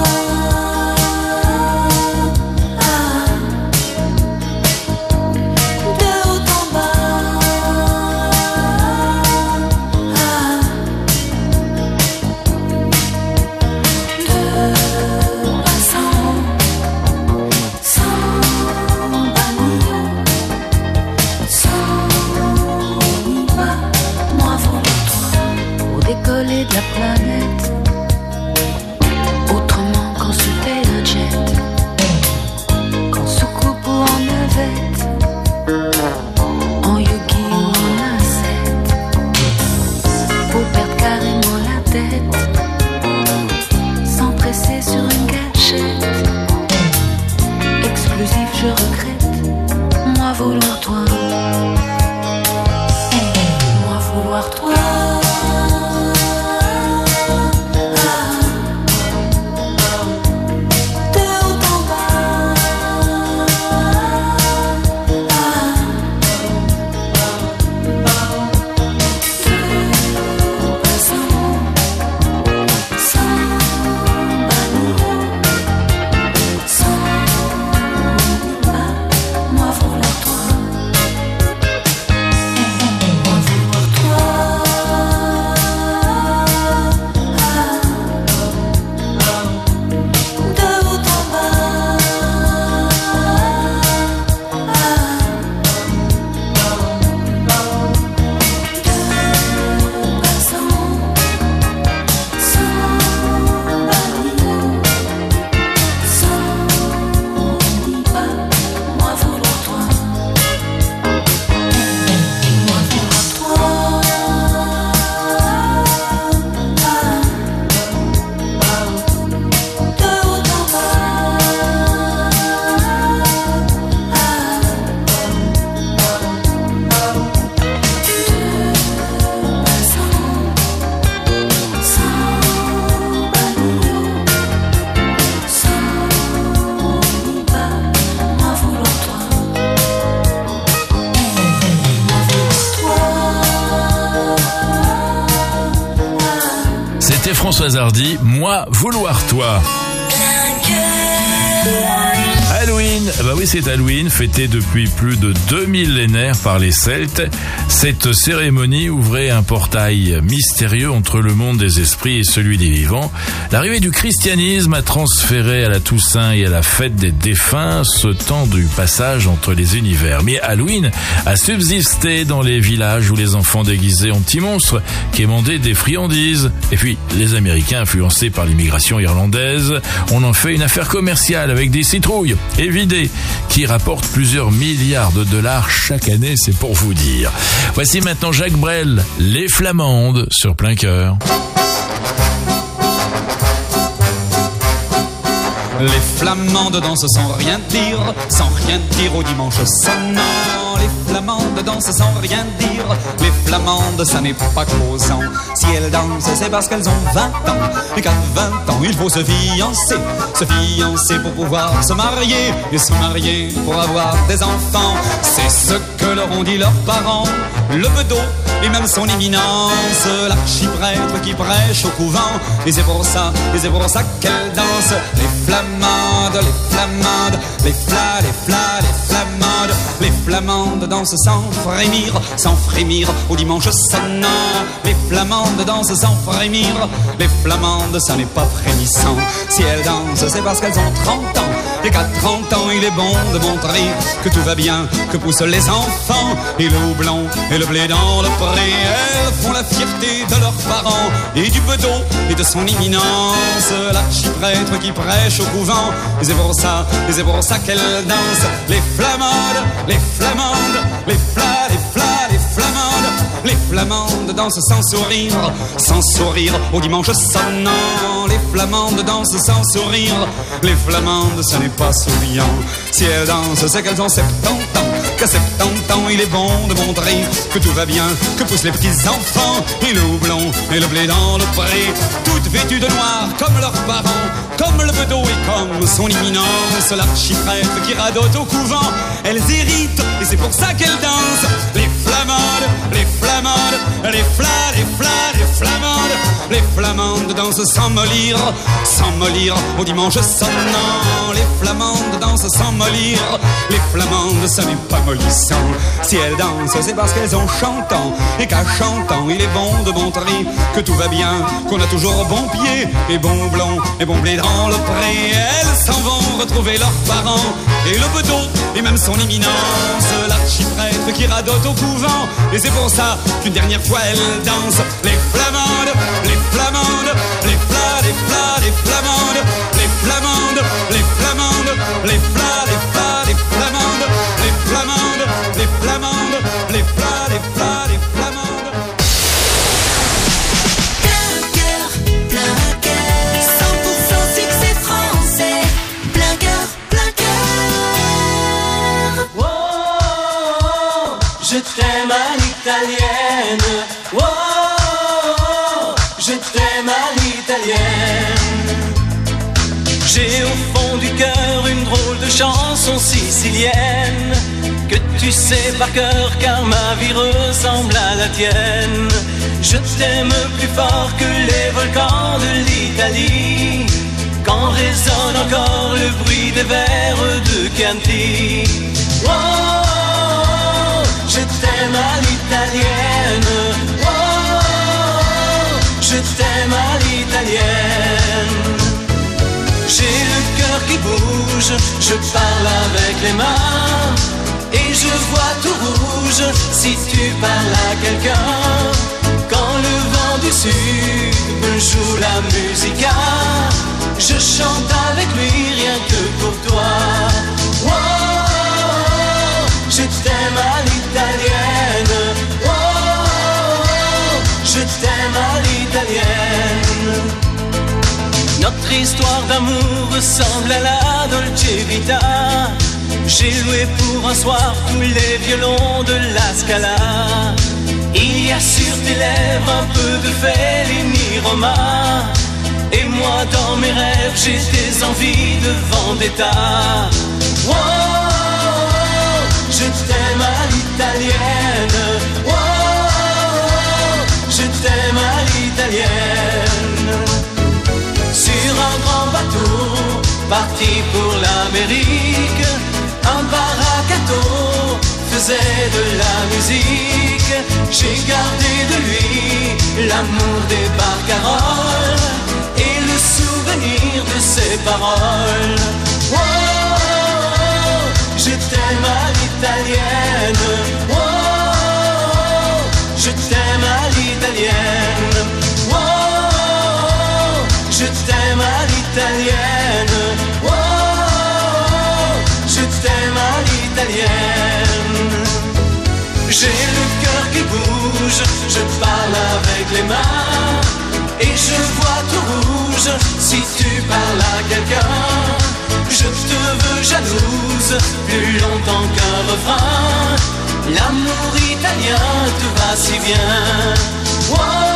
De la planète, autrement qu'en super jet, qu'en soucoupe ou en navette, en yogi ou en ascète, pour perdre carrément la tête, sans presser sur une gâchette. Explosif, je regrette, moi vouloir toi, moi vouloir toi. Françoise Hardy, Moi vouloir toi. Halloween, bah oui c'est Halloween, fêté depuis plus de 2 millénaires par les Celtes. Cette cérémonie ouvrait un portail mystérieux entre le monde des esprits et celui des vivants. L'arrivée du christianisme a transféré à la Toussaint et à la fête des défunts ce temps du passage entre les univers. Mais Halloween a subsisté dans les villages où les enfants déguisés en petits monstres quémandaient des friandises. Et puis les Américains, influencés par l'immigration irlandaise, on en fait une affaire commerciale avec des citrouilles évidées qui rapportent plusieurs milliards de dollars chaque année, c'est pour vous dire. Voici maintenant Jacques Brel, Les Flamandes sur Plein Cœur. Les flamandes dansent sans rien dire au dimanche sonnant. Les flamandes dansent sans rien dire, les flamandes ça n'est pas causant. Si elles dansent c'est parce qu'elles ont 20 ans, et qu'à 20 ans il faut se fiancer pour pouvoir se marier, et se marier pour avoir des enfants. C'est ce que leur ont dit leurs parents, le bedeau et même son éminence, l'archiprêtre qui prêche au couvent. Et c'est pour ça qu'elles dansent. Les flamandes, les flamandes, les flamandes dansent sans frémir au dimanche sonnant. Les flamandes dansent sans frémir, les flamandes ça n'est pas frémissant. Si elles dansent c'est parce qu'elles ont 30 ans, et qu'à 30 ans il est bon de montrer que tout va bien, que poussent les enfants, et le houblon et le blé dans le pré. Elles font la fierté de leurs parents et du bedeau et de son imminence, l'archiprêtre qui prêche au couvent. Et c'est pour ça qu'elles dansent. Les flamandes, les flamandes, les flamandes dansent sans sourire au dimanche sonnant. Les flamandes dansent sans sourire, les flamandes ce n'est pas souriant. Si elles dansent c'est qu'elles ont 70 ans, qu'à 70 ans il est bon de montrer que tout va bien, que poussent les petits enfants, et le houblon et le blé dans le pré. Toutes vêtues de noir comme leurs parents, comme le bedeau et comme son imminence, l'archiprêtre qui radote au couvent. Elles héritent et c'est pour ça qu'elles dansent. Les flamandes, les flamandes, les flamandes dansent sans mollir au dimanche sonnant. Les flamandes dansent sans mollir, les flamandes ce n'est pas mollissant. Si elles dansent c'est parce qu'elles ont chantant, et qu'à chantant il est bon de montrer que tout va bien, qu'on a toujours bon pied et bon blond et bon blé dans le pré. Elles s'en vont retrouver leurs parents et le bedeau et même son imminence, l'archiprêtre qui radote au couvent. Et c'est pour ça qu'une dernière fois elles dansent. Les flamandes, les flamandes, les flamandes, les flamandes, les flamandes, les flamandes, les flamandes, les flamandes, les flamandes, les flamandes, les flamandes. Je t'aime à l'italienne, oh, je t'aime à l'italienne. J'ai au fond du cœur une drôle de chanson sicilienne que tu sais par cœur car ma vie ressemble à la tienne. Je t'aime plus fort que les volcans de l'Italie, quand résonne encore le bruit des vers de Chianti. Oh, je t'aime à l'italienne, oh, je t'aime à l'italienne. J'ai le cœur qui bouge, je parle avec les mains, et je vois tout rouge si tu parles à quelqu'un. Quand le vent du sud me joue la musica, je chante avec lui rien que pour toi. Oh, je t'aime à l'italienne, oh, je t'aime à l'italienne. Notre histoire d'amour ressemble à la Dolce Vita. J'ai loué pour un soir tous les violons de la Scala. Il y a sur tes lèvres un peu de Fellini Roma, et moi dans mes rêves j'ai des envies de vendetta. Oh, je t'aime à l'italienne, oh, je t'aime à l'italienne. parti pour l'Amérique. Un baracato faisait de la musique. J'ai gardé de lui l'amour des barcaroles et le souvenir de ses paroles. Oh, je t'aime à l'italienne. Oh, je t'aime à l'italienne. Oh, je t'aime à l'italienne. Oh, je t'aime à l'italienne. J'ai le cœur qui bouge, je parle avec les mains et je vois tout rouge si tu parles à quelqu'un. Je te veux jalouse plus longtemps qu'un refrain. L'amour italien te va si bien. Oh,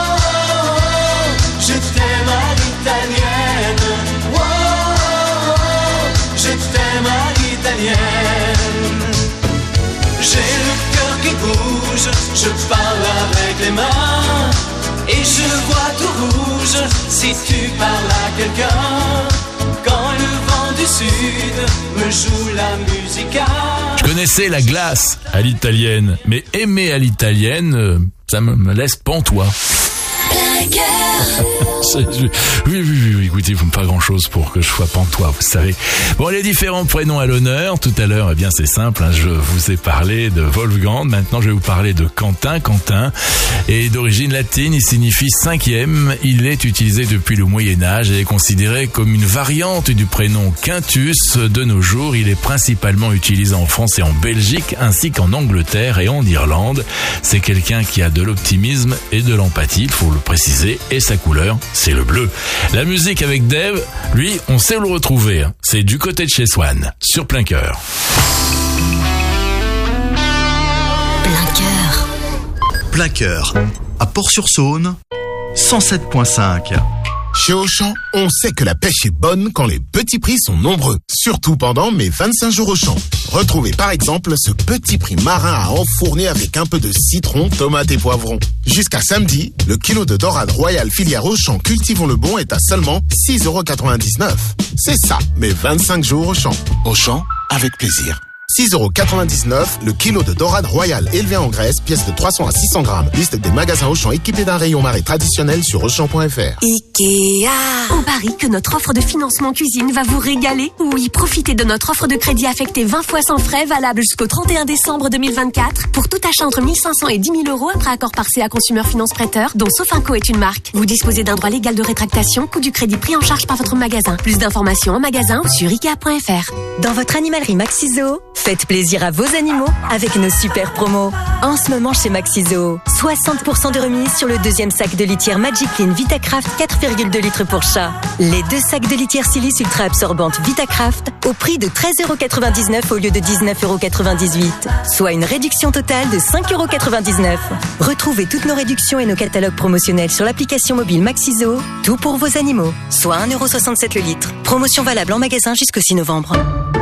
je t'aime à l'italienne. Oh, je t'aime à l'italienne. J'ai le cœur qui bouge, je parle avec les mains et je vois tout rouge si tu parles à quelqu'un. Quand le vent du sud me joue la musica. Je connaissais la glace à l'italienne, mais aimer à l'italienne, ça me laisse pantois. Oui, écoutez, il ne faut pas grand-chose pour que je sois pantois, vous savez. Bon, les différents prénoms à l'honneur, tout à l'heure, eh bien c'est simple, hein, je vous ai parlé de Wolfgang, maintenant je vais vous parler de Quentin. Quentin est d'origine latine, il signifie cinquième, il est utilisé depuis le Moyen-Âge et est considéré comme une variante du prénom Quintus. De nos jours, il est principalement utilisé en France et en Belgique, ainsi qu'en Angleterre et en Irlande. C'est quelqu'un qui a de l'optimisme et de l'empathie, il faut le préciser, et sa couleur, c'est le bleu. La musique avec Dave, lui, on sait où le retrouver. C'est du côté de chez Swan, sur Plein Cœur. Plein Cœur. Plein Cœur, à Port-sur-Saône, 107.5. Chez Auchan, on sait que la pêche est bonne quand les petits prix sont nombreux. Surtout pendant mes 25 jours Auchan. Retrouvez par exemple ce petit prix marin à enfourner avec un peu de citron, tomate et poivron. Jusqu'à samedi, le kilo de dorade royale filière Auchan Cultivons le Bon est à seulement 6,99 €. C'est ça, mes 25 jours Auchan. Auchan, avec plaisir. 6,99 € le kilo de dorade royale élevé en Grèce, pièce de 300 à 600 grammes. Liste des magasins Auchan équipés d'un rayon marée traditionnel sur Auchan.fr. Ikea. On parie que notre offre de financement cuisine va vous régaler. Oui, profitez de notre offre de crédit affectée 20 fois sans frais, valable jusqu'au 31 décembre 2024. Pour tout achat entre 1 500 et 10 000 € après accord par CA Consumer Finance Prêteur, dont Sofinco est une marque. Vous disposez d'un droit légal de rétractation, coût du crédit pris en charge par votre magasin. Plus d'informations en magasin ou sur Ikea.fr. Dans votre animalerie Maxi-Zoo, faites plaisir à vos animaux avec nos super promos. En ce moment chez Maxi-Zoo, 60% de remise sur le deuxième sac de litière Magic Clean Vitacraft 4,2 litres pour chat. Les 2 sacs de litière silice ultra absorbante Vitacraft au prix de 13,99 € au lieu de 19,98 €, soit une réduction totale de 5,99 €. Retrouvez toutes nos réductions et nos catalogues promotionnels sur l'application mobile Maxi-Zoo, tout pour vos animaux, soit 1,67 € le litre. Promotion valable en magasin jusqu'au 6 novembre.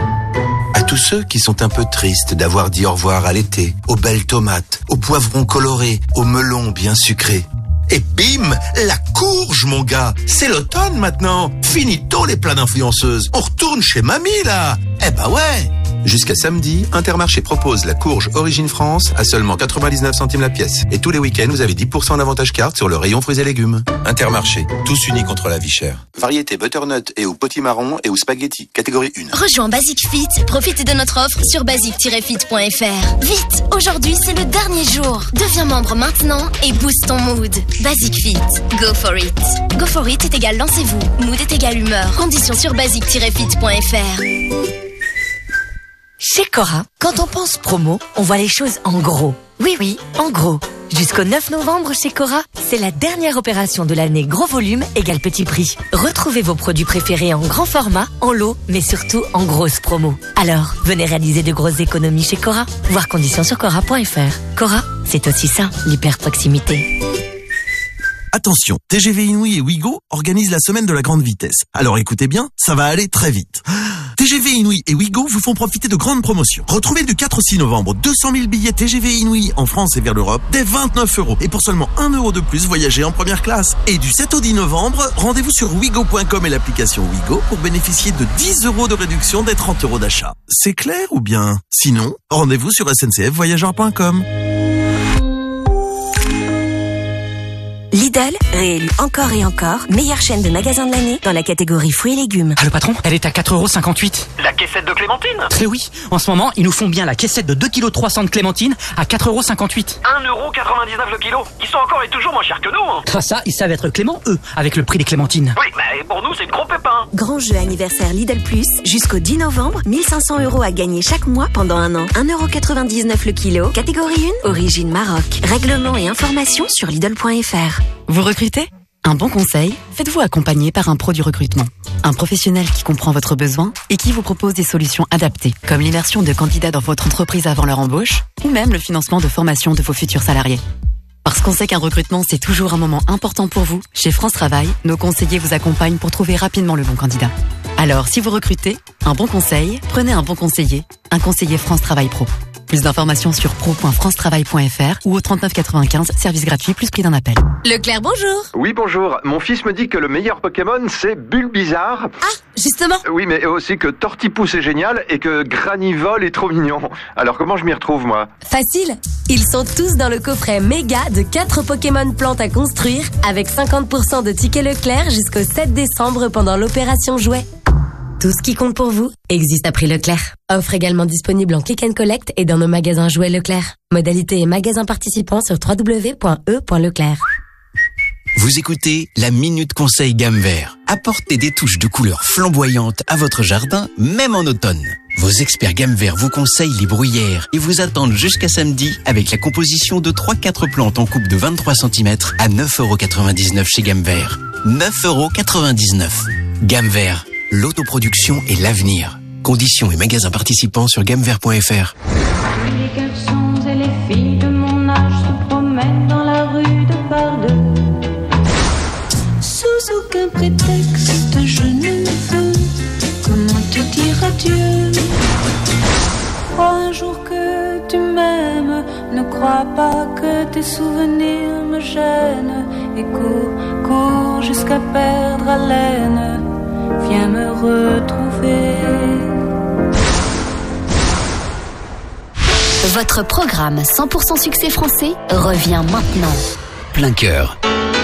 À tous ceux qui sont un peu tristes d'avoir dit au revoir à l'été, aux belles tomates, aux poivrons colorés, aux melons bien sucrés. Et bim, la courge, mon gars. C'est l'automne maintenant. Finito les plats d'influenceuses. On retourne chez mamie, là. Eh ben ouais. Jusqu'à samedi, Intermarché propose la courge Origine France à seulement 99 centimes la pièce. Et tous les week-ends, vous avez 10% d'avantage carte sur le rayon fruits et légumes. Intermarché, tous unis contre la vie chère. Variété butternut et ou potimarron et ou spaghetti, catégorie 1. Rejoins Basic Fit, profite de notre offre sur basic-fit.fr. Vite, aujourd'hui c'est le dernier jour. Deviens membre maintenant et booste ton mood. Basic Fit, go for it. Go for it est égal lancez-vous, mood est égal humeur. Conditions sur basic-fit.fr. Chez Cora, quand on pense promo, on voit les choses en gros. Oui, en gros. Jusqu'au 9 novembre chez Cora, c'est la dernière opération de l'année gros volume égale petit prix. Retrouvez vos produits préférés en grand format, en lot, mais surtout en grosse promo. Alors, venez réaliser de grosses économies chez Cora. Voir conditions sur Cora.fr. Cora, c'est aussi ça, l'hyper proximité. Attention, TGV Inouï et Ouigo organisent la semaine de la grande vitesse. Alors écoutez bien, ça va aller très vite. TGV Inouï et Ouigo vous font profiter de grandes promotions. Retrouvez du 4 au 6 novembre 200 000 billets TGV Inouï en France et vers l'Europe dès 29 €. Et pour seulement 1 € de plus, voyagez en première classe. Et du 7 au 10 novembre, rendez-vous sur ouigo.com et l'application Ouigo pour bénéficier de 10 € de réduction des 30 € d'achat. C'est clair ou bien? Sinon, rendez-vous sur sncfvoyageurs.com. Lidl, réélu encore et encore, meilleure chaîne de magasins de l'année dans la catégorie fruits et légumes. Ah, le patron, elle est à 4,58 €. La caissette de clémentine? Très oui, en ce moment, ils nous font bien la caissette de 2,3 kg de clémentine à 4,58 €. 1,99 € le kilo. Ils sont encore et toujours moins chers que nous. Hein. Ah ça, ils savent être clément, eux, avec le prix des clémentines. Oui, mais pour nous, c'est le gros pépin. Grand jeu anniversaire Lidl Plus, jusqu'au 10 novembre, 1500 € à gagner chaque mois pendant un an. 1,99 € le kilo, catégorie 1, origine Maroc. Règlement et informations sur Lidl.fr. Vous recrutez ? Un bon conseil, faites-vous accompagner par un pro du recrutement. Un professionnel qui comprend votre besoin et qui vous propose des solutions adaptées, comme l'immersion de candidats dans votre entreprise avant leur embauche, ou même le financement de formation de vos futurs salariés. Parce qu'on sait qu'un recrutement, c'est toujours un moment important pour vous, chez France Travail, nos conseillers vous accompagnent pour trouver rapidement le bon candidat. Alors, si vous recrutez, un bon conseil, prenez un bon conseiller, un conseiller France Travail Pro. Plus d'informations sur pro.francetravail.fr ou au 39 95, service gratuit plus prix d'un appel. Leclerc, bonjour. Oui, bonjour. Mon fils me dit que le meilleur Pokémon, c'est Bulbizarre. Ah, justement. Oui, mais aussi que Tortipousse est génial et que Granivol est trop mignon. Alors, comment je m'y retrouve, moi? Facile. Ils sont tous dans le coffret méga de 4 Pokémon plantes à construire avec 50% de tickets Leclerc jusqu'au 7 décembre pendant l'opération Jouet. Tout ce qui compte pour vous existe à prix Leclerc. Offre également disponible en click and collect et dans nos magasins Jouets Leclerc. Modalité et magasins participants sur www.e.leclerc. Vous écoutez la Minute Conseil Gamme Vert. Apportez des touches de couleurs flamboyantes à votre jardin, même en automne. Vos experts Gamme Vert vous conseillent les bruyères et vous attendent jusqu'à samedi avec la composition de 3-4 plantes en coupe de 23 cm à 9,99 € chez Gamme Vert. 9,99 €. Gamme Vert. L'autoproduction est l'avenir. Conditions et magasins participants sur gammevert.fr. Les garçons et les filles de mon âge se promènent dans la rue de par deux. Sous aucun prétexte, je ne veux. Comment te dire adieu? Crois un jour que tu m'aimes. Ne crois pas que tes souvenirs me gênent. Et cours jusqu'à perdre haleine. Viens me retrouver. Votre programme 100% succès français revient maintenant. Plein cœur.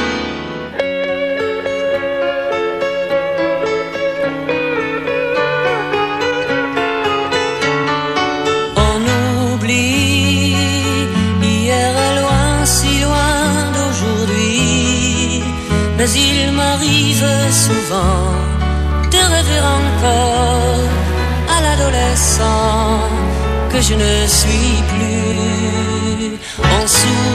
On oublie, hier est loin, si loin d'aujourd'hui. Mais il m'arrive souvent de rêver encore à l'adolescent que je ne suis plus. On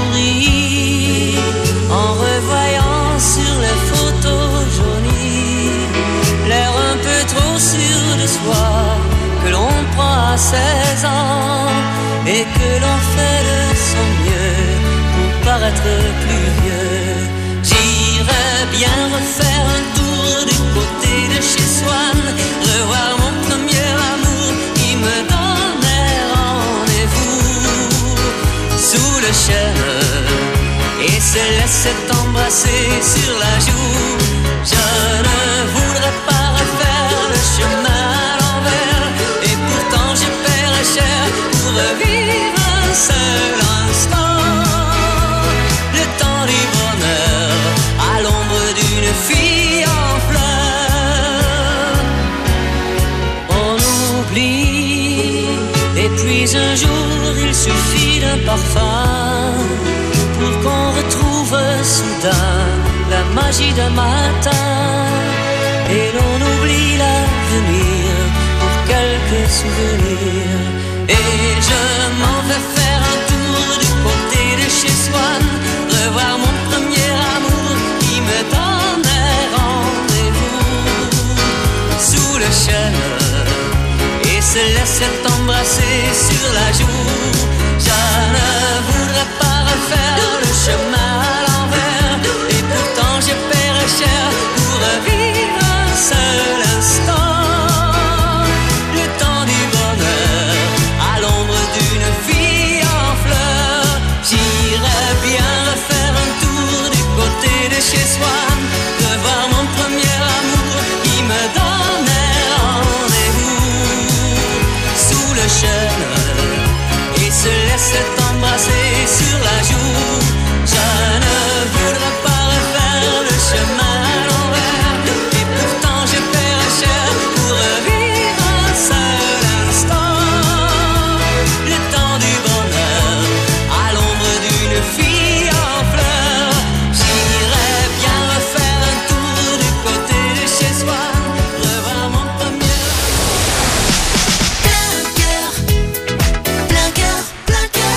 sourit en revoyant sur les photos jaunies l'air un peu trop sûr de soi que l'on prend à 16 ans et que l'on fait de son mieux pour paraître plus vieux. J'irais bien refaire un tour du côté de chez Swann, revoir mon premier amour qui me donnait rendez-vous sous le chêne et se laisser embrasser sur la joue. Je ne voudrais pas refaire le chemin à l'envers et pourtant je paierais cher pour revivre un seul instant. Le temps du bonheur à l'ombre d'une fille en fleurs. On oublie et puis un jour il suffit d'un parfum pour qu'on retrouve soudain la magie d'un matin et l'on oublie l'avenir pour quelques souvenirs. Et je m'en vais faire un tour du côté de chez Swann, revoir mon premier amour qui me donnait rendez-vous sous le chêne et se laisser embrasser sur la joue. Je ne voudrais pas refaire le chemin à l'envers et pourtant s'est embrassé sur la joue. Je ne voudrais pas refaire le chemin à l'envers. Et pourtant je paierais cher pour revivre un seul instant. Le temps du bonheur à l'ombre d'une fille en fleurs. J'irais bien refaire un tour du côté de chez soi, revoir mon premier. Plein cœur, plein cœur, plein cœur.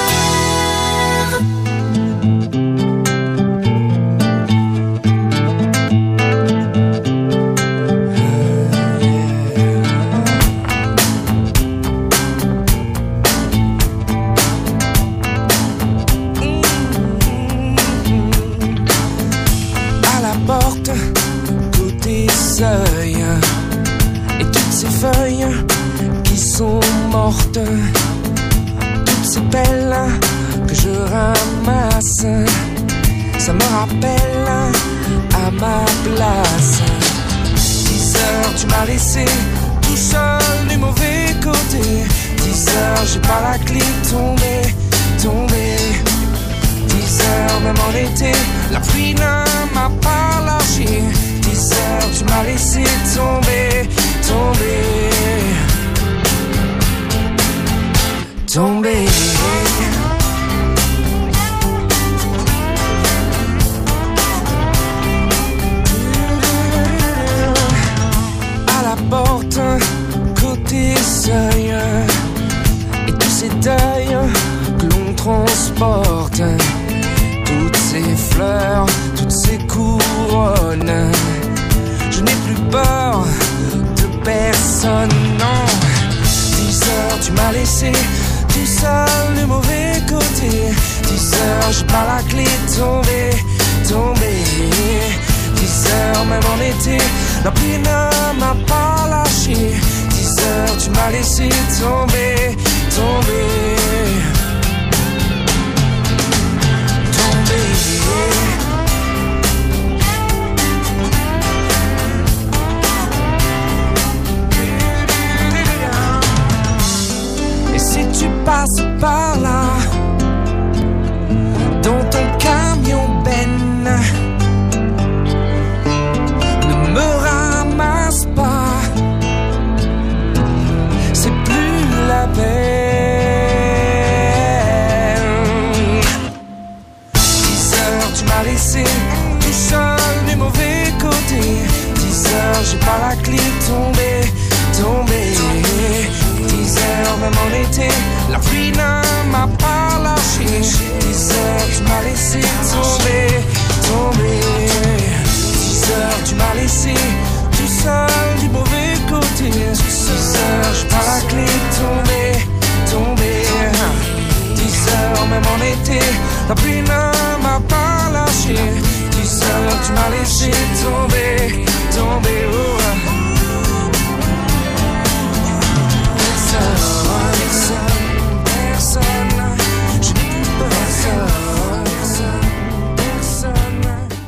À la porte, côté seuil, et toutes ces feuilles qui sont mortes, toutes ces pelles que je ramasse, ça me rappelle à ma place. 10 heures, tu m'as laissé tout seul du mauvais côté. 10 heures, j'ai pas la clé, tombé. 10 heures, même en été, la pluie ne m'a pas lâché. 10 heures, tu m'as laissé tomber. À la porte, côté seuil, et tous ces deuils que l'on transporte, toutes ces fleurs, toutes ces couronnes. Je n'ai plus peur de personne, non. 10 heures, tu m'as laissé tout seul du mauvais côté. 10 heures, j'ai pas la clé, tombé. 10 heures, même en été, la pluie ne m'a pas lâché. 10 heures, tu m'as laissé tomber. Et si tu passes par là, dans ton camion Ben, ne me ramasse pas, c'est plus la peine. 10 heures, tu m'as laissé tout seul du mauvais côté. 10 heures, j'ai pas la clé, tombé. 10 heures, même en été, la pluie ne m'a pas lâché. 10 heures, tu m'as laissé tomber.